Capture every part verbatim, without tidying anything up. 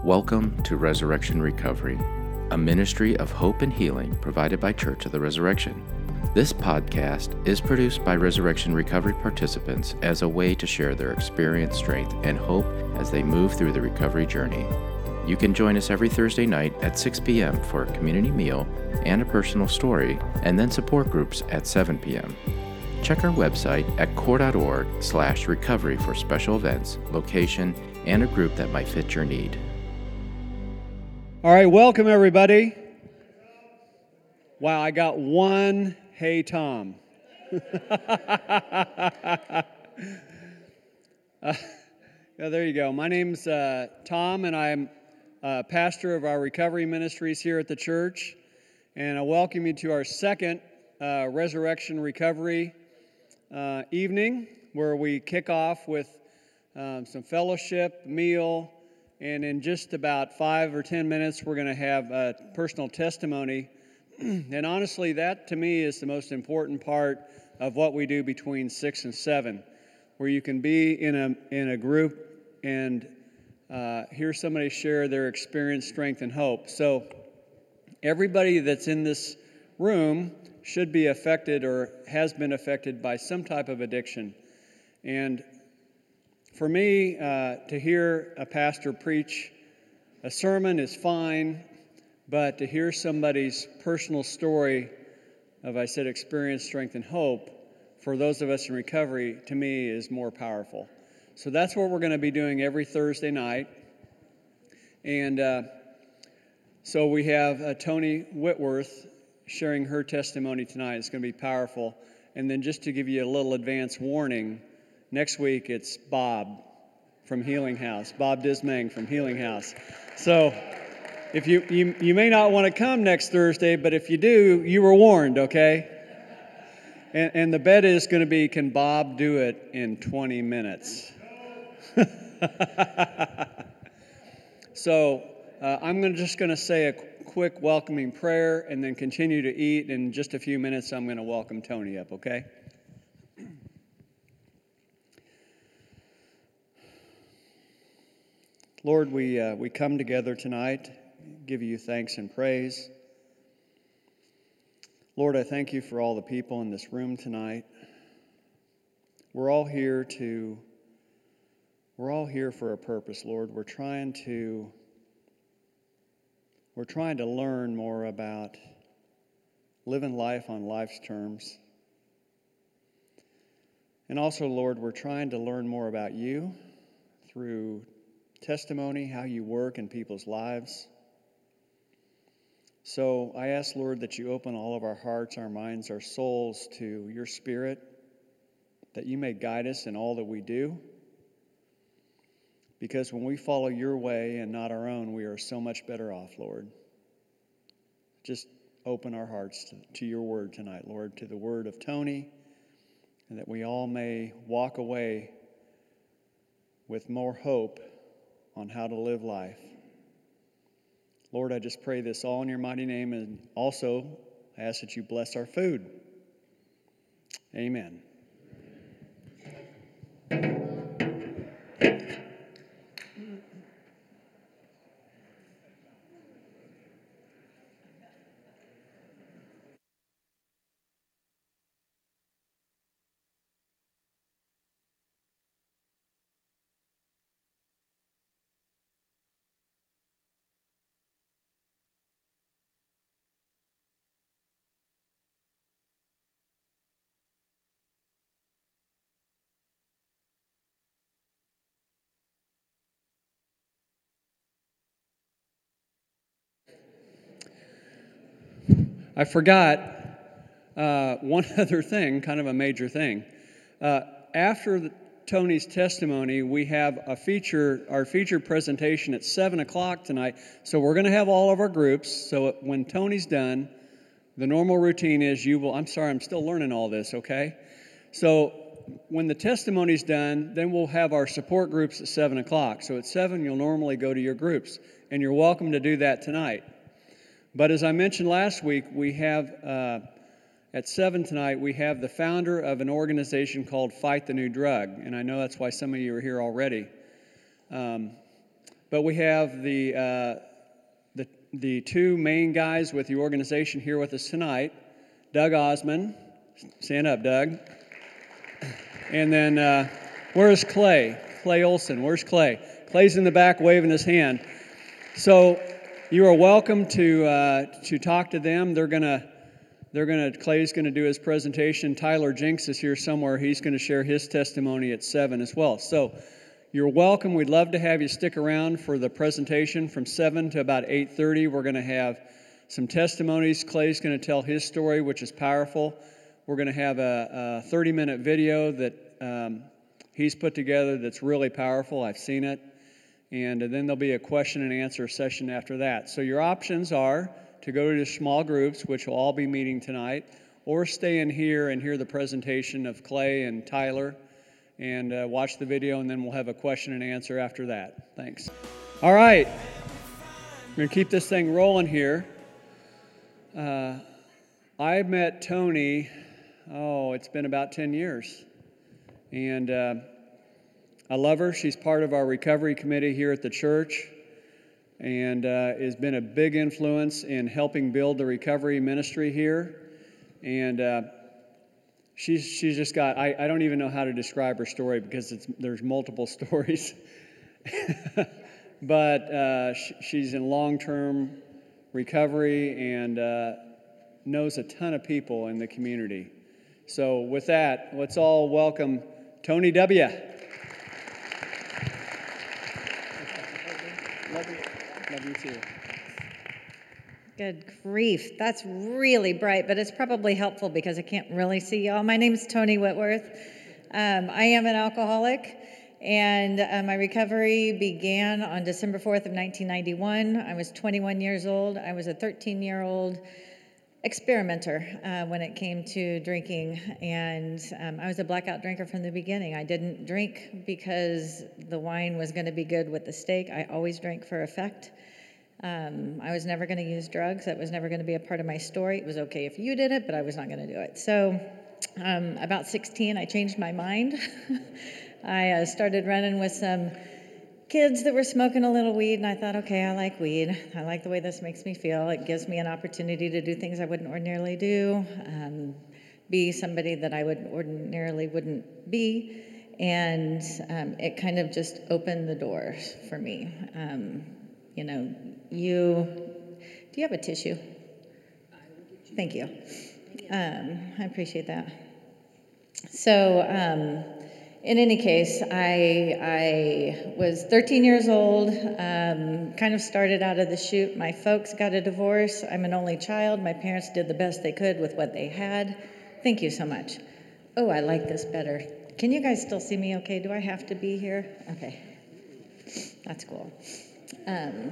Welcome to Resurrection Recovery, a ministry of hope and healing provided by Church of the Resurrection. This podcast is produced by Resurrection Recovery participants as a way to share their experience, strength, and hope as they move through the recovery journey. You can join us every Thursday night at six p.m. for a community meal and a personal story, and then support groups at seven p.m. Check our website at core.org slash recovery for special events, location, and a group that might fit your need. All right, welcome everybody. Wow, I got one hey Tom. uh, yeah, there you go. My name's uh, Tom, and I'm uh, pastor of our recovery ministries here at the church. And I welcome you to our second uh, Resurrection Recovery uh, evening, where we kick off with um, some fellowship, meal, and in just about five or ten minutes, we're going to have a personal testimony. And honestly, that to me is the most important part of what we do between six and seven, where you can be in a in a group and uh, hear somebody share their experience, strength, and hope. So everybody that's in this room should be affected or has been affected by some type of addiction. And for me, uh, to hear a pastor preach a sermon is fine, but to hear somebody's personal story of, I said, experience, strength, and hope for those of us in recovery, to me, is more powerful. So that's what we're going to be doing every Thursday night. And uh, so we have uh, Tony Whitworth sharing her testimony tonight. It's going to be powerful. And then just to give you a little advance warning, next week, it's Bob from Healing House, Bob Dismang from Healing House. So if you, you you may not want to come next Thursday, but if you do, you were warned, okay? And, and the bet is going to be, can Bob do it in twenty minutes? So uh, I'm gonna, just going to say a quick welcoming prayer and then continue to eat. In just a few minutes, I'm going to welcome Tony up, okay? Lord, we uh, we come together tonight, give you thanks and praise. Lord, I thank you for all the people in this room tonight. We're all here to, we're all here for a purpose, Lord. We're trying to, we're trying to learn more about living life on life's terms. And also, Lord, we're trying to learn more about you through testimony, how you work in people's lives. So I ask, Lord, that you open all of our hearts, our minds, our souls to your Spirit, that you may guide us in all that we do. Because when we follow your way and not our own, we are so much better off, Lord. Just open our hearts to, to your word tonight, Lord, to the word of Tony, and that we all may walk away with more hope on how to live life. Lord, I just pray this all in your mighty name, and also I ask that you bless our food. Amen. I forgot uh, one other thing, kind of a major thing. Uh, after the, Tony's testimony, we have a feature, our feature presentation at seven o'clock tonight. So we're going to have all of our groups. So when Tony's done, the normal routine is you will, I'm sorry, I'm still learning all this, okay? So when the testimony's done, then we'll have our support groups at seven o'clock. So at seven, you'll normally go to your groups. And you're welcome to do that tonight. But as I mentioned last week, we have, uh, at seven tonight, we have the founder of an organization called Fight the New Drug. And I know that's why some of you are here already. Um, but we have the, uh, the, the two main guys with the organization here with us tonight, Doug Osmond. Stand up, Doug. And then, uh, where's Clay? Clay Olson. Where's Clay? Clay's in the back waving his hand. So you are welcome to uh, to talk to them. They're gonna they're gonna Clay's gonna do his presentation. Tyler Jinks is here somewhere. He's gonna share his testimony at seven as well. So you're welcome. We'd love to have you stick around for the presentation from seven to about eight thirty. We're gonna have some testimonies. Clay's gonna tell his story, which is powerful. We're gonna have a thirty-minute video that um, he's put together that's really powerful. I've seen it. And then there'll be a question and answer session after that. So your options are to go to small groups, which will all be meeting tonight, or stay in here and hear the presentation of Clay and Tyler and uh, watch the video, and then we'll have a question and answer after that. Thanks. All right. We're going to keep this thing rolling here. Uh, I met Tony, oh, it's been about ten years. And uh, I love her. She's part of our recovery committee here at the church and uh, has been a big influence in helping build the recovery ministry here. And uh, she's she's just got, I, I don't even know how to describe her story because it's, there's multiple stories. But uh, sh- she's in long-term recovery and uh, knows a ton of people in the community. So with that, let's all welcome Tony W. Love you. Love you too. Good grief. That's really bright, but it's probably helpful because I can't really see y'all. My name is Tony Whitworth. Um, I am an alcoholic, and uh, my recovery began on December fourth of nineteen ninety-one. I was twenty-one years old. I was a thirteen-year-old experimenter uh, when it came to drinking, and um, I was a blackout drinker from the beginning. I didn't drink because the wine was going to be good with the steak. I always drank for effect. Um, I was never going to use drugs. That was never going to be a part of my story. It was okay if you did it, but I was not going to do it. So um, about sixteen, I changed my mind. I uh, started running with some kids that were smoking a little weed, and I thought, okay, I like weed. I like the way this makes me feel. It gives me an opportunity to do things I wouldn't ordinarily do, um, be somebody that I would ordinarily wouldn't be, and um, it kind of just opened the doors for me. Um, you know, you, do you have a tissue? Thank you. Um, I appreciate that. So, um, in any case, I, I was thirteen years old, um, kind of started out of the chute. My folks got a divorce. I'm an only child. My parents did the best they could with what they had. Thank you so much. Oh, I like this better. Can you guys still see me okay? Do I have to be here? Okay. That's cool. Um,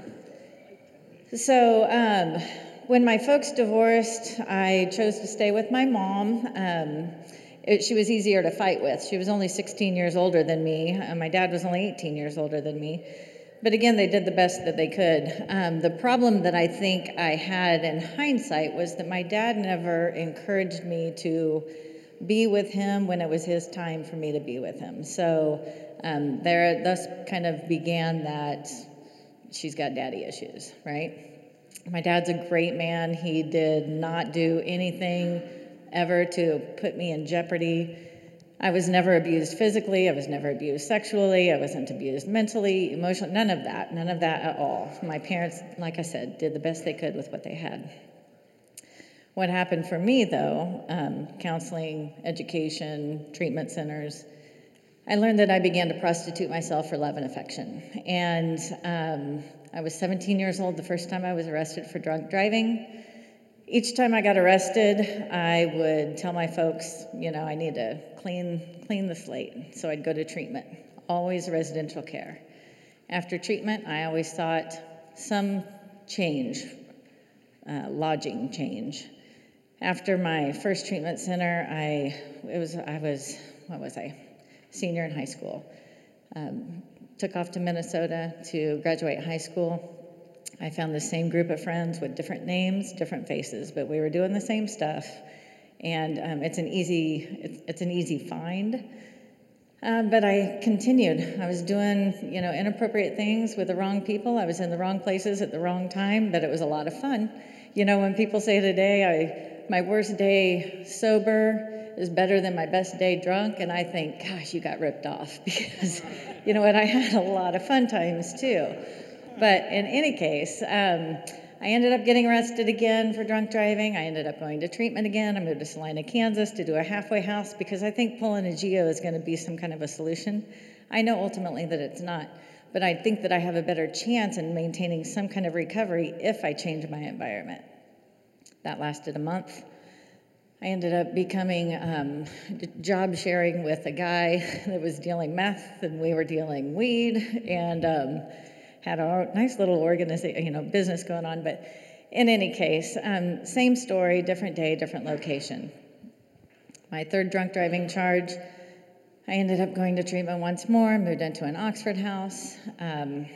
so um, when my folks divorced, I chose to stay with my mom. Um, It, she was easier to fight with. She was only sixteen years older than me. Uh, my dad was only eighteen years older than me. But again, they did the best that they could. Um, the problem that I think I had in hindsight was that my dad never encouraged me to be with him when it was his time for me to be with him. So um, there, thus kind of began that she's got daddy issues, right? My dad's a great man. He did not do anything ever to put me in jeopardy. I was never abused physically. I was never abused sexually. I wasn't abused mentally, emotionally, none of that, none of that at all. My parents, like I said, did the best they could with what they had. What happened for me, though, um, counseling, education, treatment centers, I learned that I began to prostitute myself for love and affection. And um, I was seventeen years old the first time I was arrested for drunk driving. Each time I got arrested, I would tell my folks, you know, I need to clean clean the slate. So I'd go to treatment, always residential care. After treatment, I always thought some change, uh, lodging change. After my first treatment center, I it was I was what was I, senior in high school. Um, took off to Minnesota to graduate high school. I found the same group of friends with different names, different faces, but we were doing the same stuff, and um, it's an easy it's, it's an easy find. Um, but I continued. I was doing, you know, inappropriate things with the wrong people. I was in the wrong places at the wrong time, but it was a lot of fun. You know, when people say today, I, my worst day sober is better than my best day drunk, and I think, gosh, you got ripped off because, you know what, I had a lot of fun times too. But in any case, um, I ended up getting arrested again for drunk driving. I ended up going to treatment again. I moved to Salina, Kansas to do a halfway house because I think pulling a geo is going to be some kind of a solution. I know ultimately that it's not, but I think that I have a better chance in maintaining some kind of recovery if I change my environment. That lasted a month. I ended up becoming um, job sharing with a guy that was dealing meth, and we were dealing weed, and um, had a nice little organization, you know, business going on. But in any case, um, same story, different day, different location. My third drunk driving charge, I ended up going to treatment once more, moved into an Oxford house, um,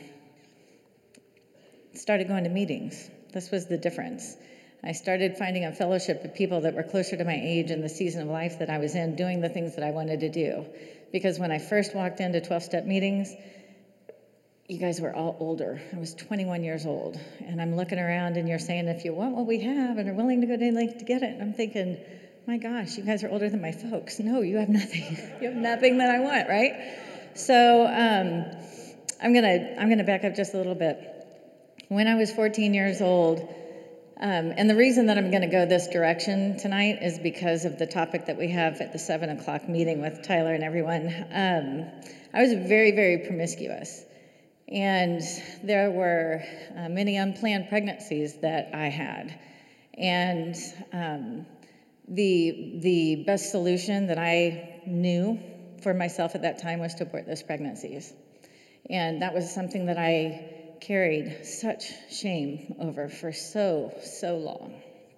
started going to meetings. This was the difference. I started finding a fellowship of people that were closer to my age and the season of life that I was in, doing the things that I wanted to do. Because when I first walked into twelve-step meetings, you guys were all older. I was twenty-one years old, and I'm looking around, and you're saying, if you want what we have and are willing to go to length to get it, and I'm thinking, my gosh, you guys are older than my folks. No, you have nothing. You have nothing that I want, right? So um, I'm gonna I'm gonna back up just a little bit. When I was fourteen years old, um, and the reason that I'm gonna go this direction tonight is because of the topic that we have at the seven o'clock meeting with Tyler and everyone. Um, I was very, very promiscuous. And there were uh, many unplanned pregnancies that I had. And um, the, the best solution that I knew for myself at that time was to abort those pregnancies. And that was something that I carried such shame over for so, so long.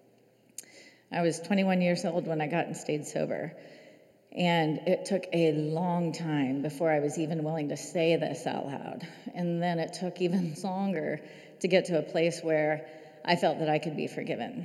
I was twenty-one years old when I got and stayed sober. And it took a long time before I was even willing to say this out loud. And then it took even longer to get to a place where I felt that I could be forgiven.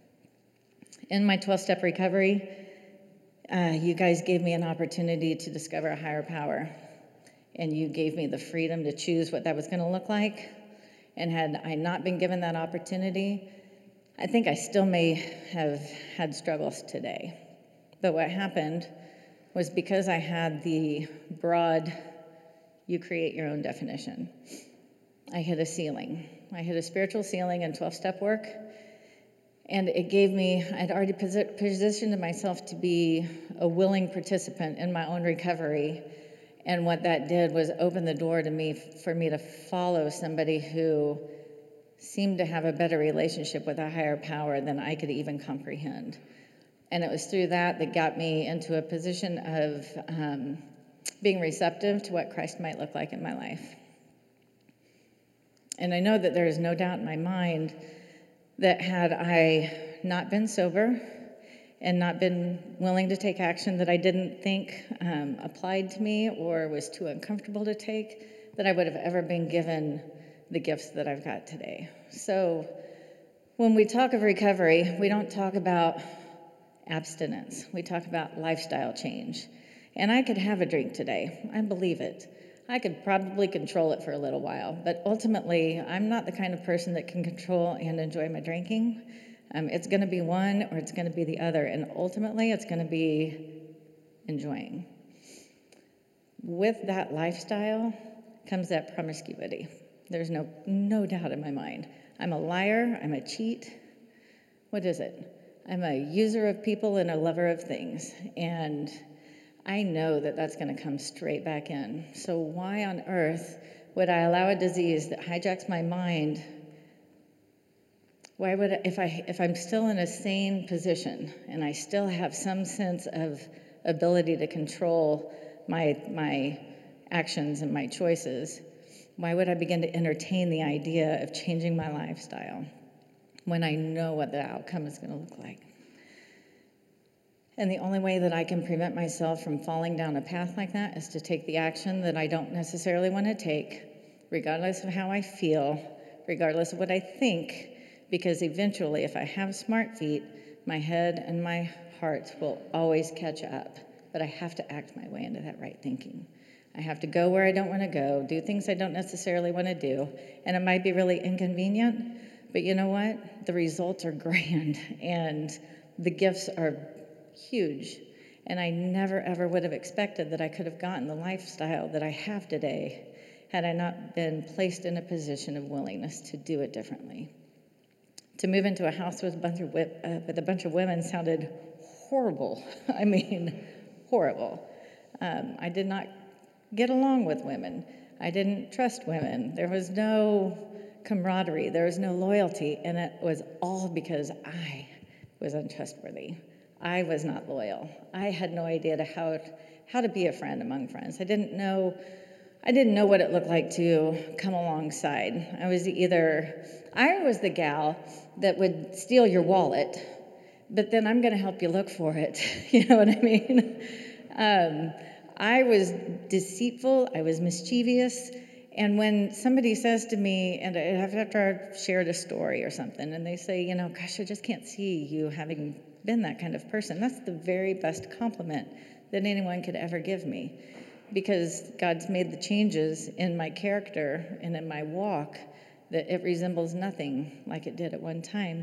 In my twelve-step recovery, uh, you guys gave me an opportunity to discover a higher power. And you gave me the freedom to choose what that was going to look like. And had I not been given that opportunity, I think I still may have had struggles today. But what happened was because I had the broad, you create your own definition, I hit a ceiling. I hit a spiritual ceiling in twelve-step work, and it gave me, I'd already posi- positioned myself to be a willing participant in my own recovery, and what that did was open the door to me, for me to follow somebody who seemed to have a better relationship with a higher power than I could even comprehend. And it was through that that got me into a position of um, being receptive to what Christ might look like in my life. And I know that there is no doubt in my mind that had I not been sober and not been willing to take action that I didn't think um, applied to me or was too uncomfortable to take, that I would have ever been given the gifts that I've got today. So when we talk of recovery, we don't talk about abstinence. We talk about lifestyle change. And I could have a drink today. I believe it. I could probably control it for a little while, but ultimately, I'm not the kind of person that can control and enjoy my drinking. Um, it's going to be one or it's going to be the other, and ultimately, it's going to be enjoying. With that lifestyle comes that promiscuity. There's no, no doubt in my mind. I'm a liar. I'm a cheat. What is it? I'm a user of people and a lover of things, and I know that that's going to come straight back in. So why on earth would I allow a disease that hijacks my mind? Why would I, if I if I'm still in a sane position and I still have some sense of ability to control my my actions and my choices, why would I begin to entertain the idea of changing my lifestyle when I know what the outcome is going to look like? And the only way that I can prevent myself from falling down a path like that is to take the action that I don't necessarily want to take, regardless of how I feel, regardless of what I think, because eventually, if I have smart feet, my head and my heart will always catch up. but I have to act my way into that right thinking. I have to go where I don't want to go, do things I don't necessarily want to do, and it might be really inconvenient, but you know what? The results are grand, and the gifts are huge, and I never, ever would have expected that I could have gotten the lifestyle that I have today had I not been placed in a position of willingness to do it differently. To move into a house with a bunch of, uh, with a bunch of women sounded horrible. I mean, horrible. Um, I did not get along with women. I didn't trust women. There was no camaraderie. There was no loyalty. And it was all because I was untrustworthy. I was not loyal. I had no idea to how, how to be a friend among friends. I didn't know I didn't know what it looked like to come alongside. I was either, I was the gal that would steal your wallet, but then I'm going to help you look for it. You know what I mean? Um, I was deceitful, I was mischievous, and when somebody says to me, and after I've shared a story or something, and they say, you know, gosh, I just can't see you having been that kind of person, that's the very best compliment that anyone could ever give me, because God's made the changes in my character and in my walk that it resembles nothing like it did at one time.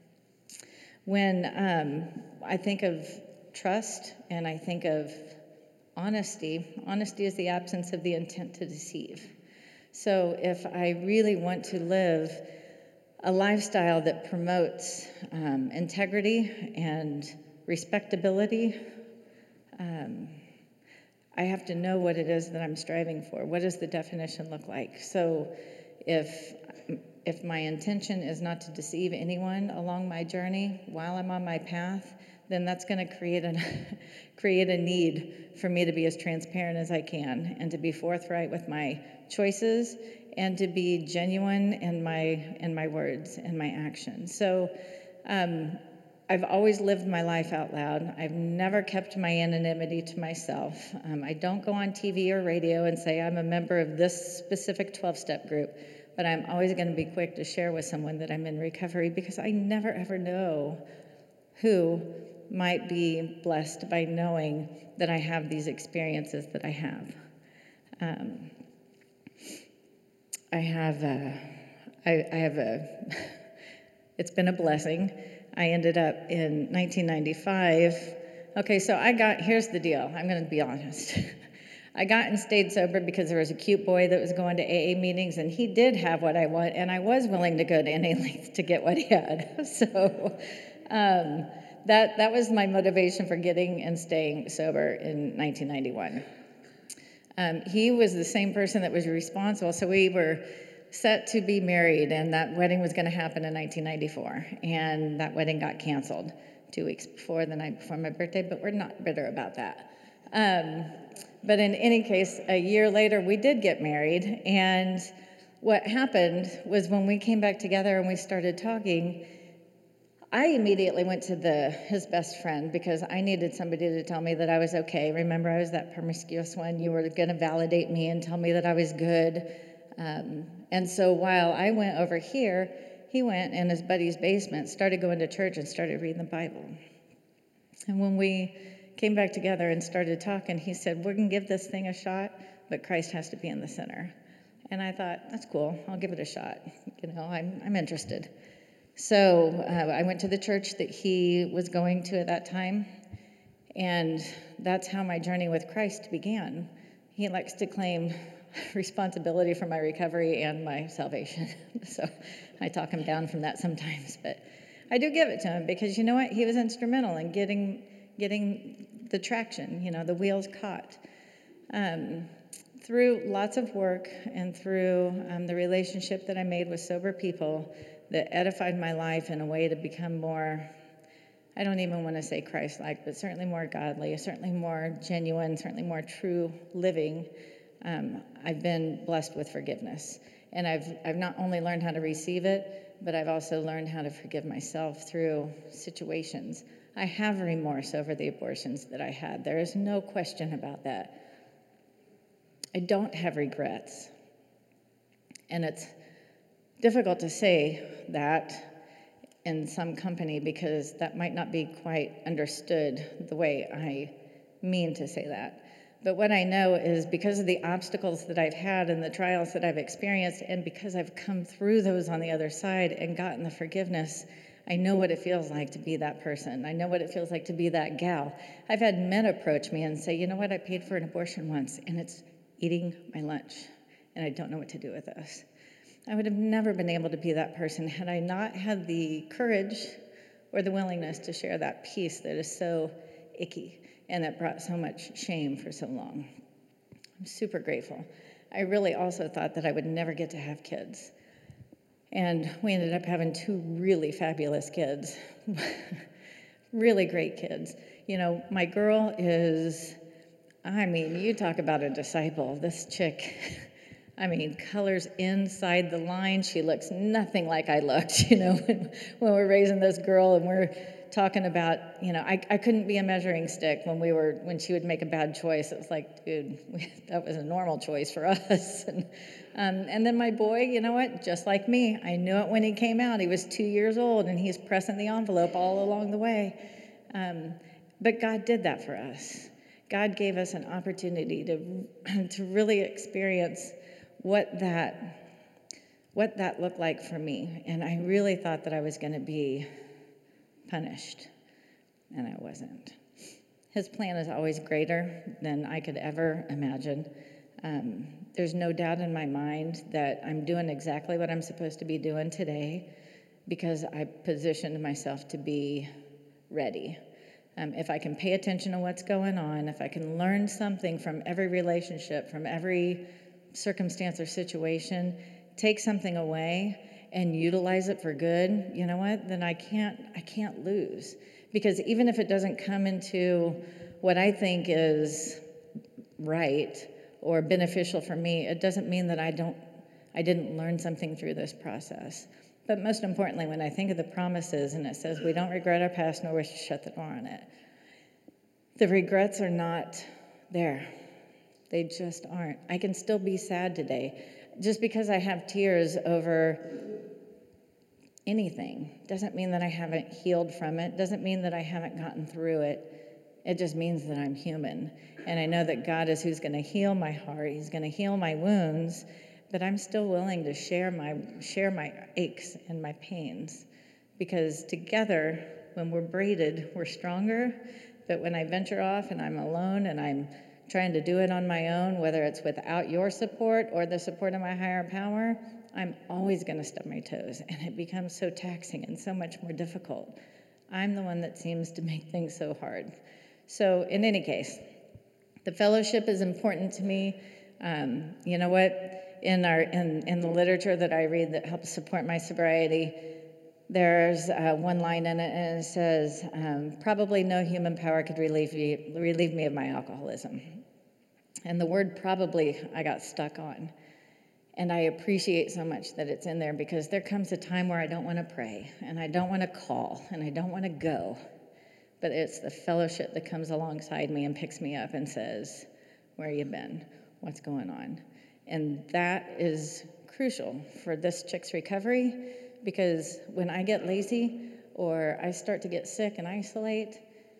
When um, I think of trust and I think of honesty, honesty is the absence of the intent to deceive. So if I really want to live a lifestyle that promotes um, integrity and respectability, um, I have to know what it is that I'm striving for. What does the definition look like? So if if my intention is not to deceive anyone along my journey while I'm on my path, then that's going to create a create a need for me to be as transparent as I can and to be forthright with my choices and to be genuine in my in my words and my actions. So um, I've always lived my life out loud. I've never kept my anonymity to myself. Um, I don't go on T V or radio and say I'm a member of this specific twelve-step group, but I'm always going to be quick to share with someone that I'm in recovery because I never ever know who might be blessed by knowing that I have these experiences that I have. Um, I have a, I, I have a, it's been a blessing. I ended up in nineteen ninety-five. Okay, so I got, here's the deal. I'm going to be honest. I got and stayed sober because there was a cute boy that was going to A A meetings, and he did have what I want, and I was willing to go to any length to get what he had. So um, that that was my motivation for getting and staying sober in nineteen ninety-one. Um, he was the same person that was responsible, so we were set to be married, and that wedding was going to happen in nineteen ninety-four, and that wedding got canceled two weeks before the night before my birthday, but we're not bitter about that. Um, but in any case, a year later, we did get married, and what happened was when we came back together and we started talking, I immediately went to the his best friend because I needed somebody to tell me that I was okay. Remember, I was that promiscuous one. You were going to validate me and tell me that I was good. Um, and so while I went over here, he went in his buddy's basement, started going to church, and started reading the Bible. And when we came back together and started talking, he said, we're going to give this thing a shot, but Christ has to be in the center. And I thought, that's cool. I'll give it a shot. You know, I'm I'm interested. So uh, I went to the church that he was going to at that time, and that's how my journey with Christ began. He likes to claim responsibility for my recovery and my salvation, so I talk him down from that sometimes, but I do give it to him because you know what? He was instrumental in getting getting the traction, you know, the wheels caught. Um, through lots of work and through um, the relationship that I made with sober people that edified my life in a way to become more, I don't even want to say Christ-like, but certainly more godly, certainly more genuine, certainly more true living, um, I've been blessed with forgiveness. And I've I've not only learned how to receive it, but I've also learned how to forgive myself through situations. I have remorse over the abortions that I had. There is no question about that. I don't have regrets. And it's difficult to say that in some company because that might not be quite understood the way I mean to say that. But what I know is because of the obstacles that I've had and the trials that I've experienced, and because I've come through those on the other side and gotten the forgiveness, I know what it feels like to be that person. I know what it feels like to be that gal. I've had men approach me and say, you know what, I paid for an abortion once, and it's eating my lunch, and I don't know what to do with this. I would have never been able to be that person had I not had the courage or the willingness to share that piece that is so icky and that brought so much shame for so long. I'm super grateful. I really also thought that I would never get to have kids. And we ended up having two really fabulous kids, really great kids. You know, my girl is, I mean, you talk about a disciple. This chick, I mean, colors inside the line. She looks nothing like I looked, you know, when, when we're raising this girl and we're talking about, you know, I, I couldn't be a measuring stick when we were, when she would make a bad choice. It was like, dude, we, that was a normal choice for us. And, um, and then my boy, you know what, just like me, I knew it when he came out. He was two years old and he's pressing the envelope all along the way. Um, but God did that for us. God gave us an opportunity to, to really experience what that, what that looked like for me. And I really thought that I was going to be punished, and I wasn't. His plan is always greater than I could ever imagine. Um, there's no doubt in my mind that I'm doing exactly what I'm supposed to be doing today because I positioned myself to be ready. Um, if I can pay attention to what's going on, if I can learn something from every relationship, from every circumstance or situation, take something away and utilize it for good, you know what, then I can't, I can't lose. Because even if it doesn't come into what I think is right or beneficial for me, it doesn't mean that I don't, I didn't learn something through this process. But most importantly, when I think of the promises and it says we don't regret our past nor wish to shut the door on it, the regrets are not there. They just aren't. I can still be sad today. Just because I have tears over anything doesn't mean that I haven't healed from it, doesn't mean that I haven't gotten through it. It just means that I'm human. And I know that God is who's going to heal my heart. He's going to heal my wounds, but I'm still willing to share my share my aches and my pains, because together, when we're braided, we're stronger. But when I venture off and I'm alone and I'm trying to do it on my own, whether it's without your support or the support of my higher power, I'm always going to stub my toes, and it becomes so taxing and so much more difficult. I'm the one that seems to make things so hard. So in any case, the fellowship is important to me. Um, you know what? In our in, in the literature that I read that helps support my sobriety, there's uh, one line in it, and it says, um, probably no human power could relieve me, relieve me of my alcoholism. And the word probably I got stuck on. And I appreciate so much that it's in there, because there comes a time where I don't want to pray, and I don't want to call, and I don't want to go. But it's the fellowship that comes alongside me and picks me up and says, where you been? What's going on? And that is crucial for this chick's recovery, because when I get lazy or I start to get sick and isolate,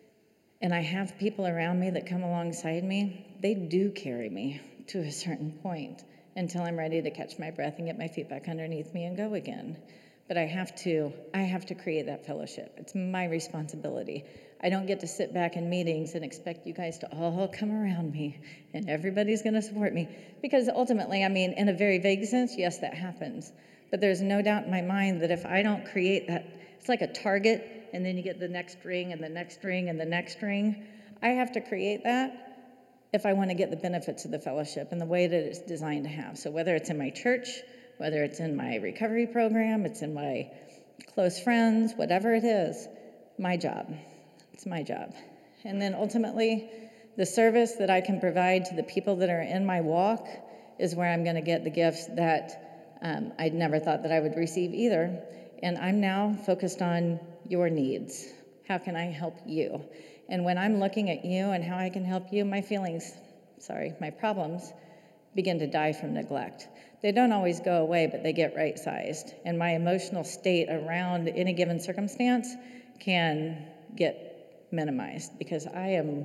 and I have people around me that come alongside me, they do carry me to a certain point until I'm ready to catch my breath and get my feet back underneath me and go again. But I have to, I have to create that fellowship. It's my responsibility. I don't get to sit back in meetings and expect you guys to all come around me and everybody's going to support me. Because ultimately, I mean, in a very vague sense, yes, that happens. But there's no doubt in my mind that if I don't create that, it's like a target, and then you get the next ring and the next ring and the next ring. I have to create that if I want to get the benefits of the fellowship and the way that it's designed to have. So whether it's in my church, whether it's in my recovery program, it's in my close friends, whatever it is, my job. It's my job. And then ultimately, the service that I can provide to the people that are in my walk is where I'm going to get the gifts that um, I'd never thought that I would receive either. And I'm now focused on your needs. How can I help you? And when I'm looking at you and how I can help you, my feelings, sorry, my problems begin to die from neglect. They don't always go away, but they get right-sized. And my emotional state around any given circumstance can get minimized, because I am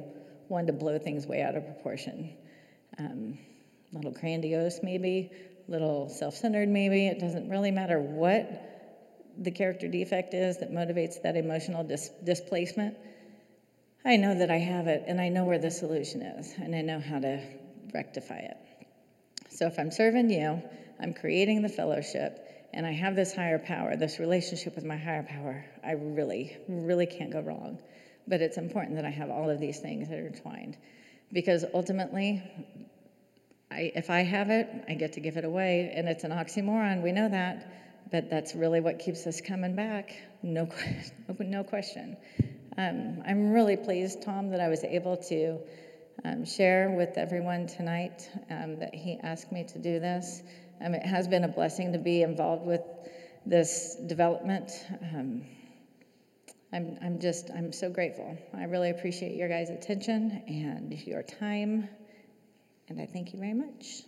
one to blow things way out of proportion. Um, a little grandiose maybe, a little self-centered maybe. It doesn't really matter what the character defect is that motivates that emotional dis- displacement. I know that I have it, and I know where the solution is, and I know how to rectify it. So if I'm serving you, I'm creating the fellowship, and I have this higher power, this relationship with my higher power, I really, really can't go wrong. But it's important that I have all of these things intertwined, because ultimately, I, if I have it, I get to give it away, and it's an oxymoron, we know that, but that's really what keeps us coming back, no, no question. Um, I'm really pleased, Tom, that I was able to um, share with everyone tonight um, that he asked me to do this. Um, it has been a blessing to be involved with this development. Um, I'm, I'm just, I'm so grateful. I really appreciate your guys' attention and your time, and I thank you very much.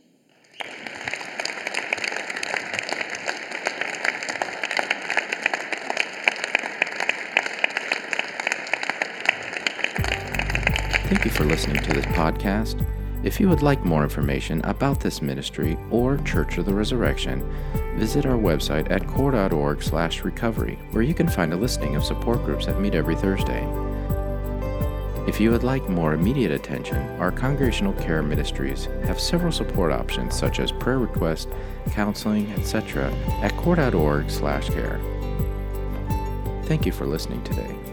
Thank you for listening to this podcast. If you would like more information about this ministry or Church of the Resurrection, visit our website at core dot org slash recovery, where you can find a listing of support groups that meet every Thursday. If you would like more immediate attention, our congregational care ministries have several support options such as prayer requests, counseling, et cetera at core dot org slash care. Thank you for listening today.